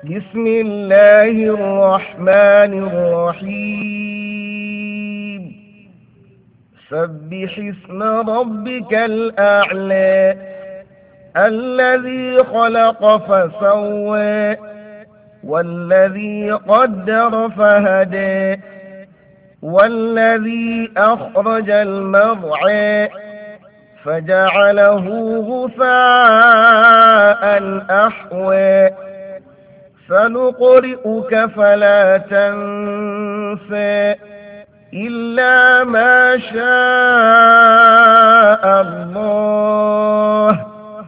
بسم الله الرحمن الرحيم سبح اسم ربك الأعلى الذي خلق فسوى والذي قدر فهدى والذي أخرج المرعى فجعله غثاء أحوى سنقرئك فلا تنسى إلا ما شاء الله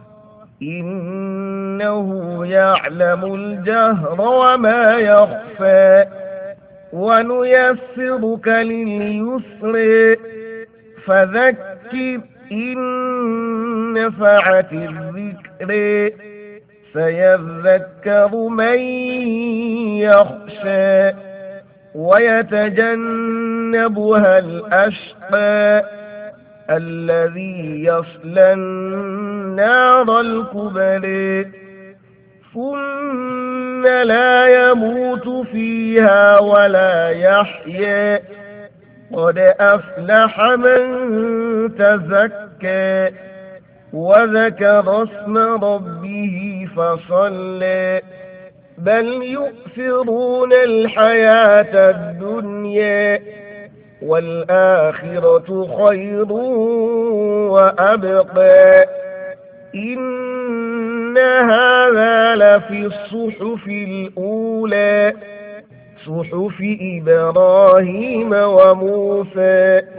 إنه يعلم الجهر وما يخفى ونيسرك لليسر فذكر إن نفعت الذكر سيذكر من يخشى ويتجنبها الأشقى الذي يصلى النار الكبرى ثم لا يموت فيها ولا يحيا قد أفلح من تزكى وذكر اسم ربه فصلى بل يؤثرون الحياة الدنيا والآخرة خير وأبقى إن هذا لفي الصحف الأولى صحف إبراهيم وموسى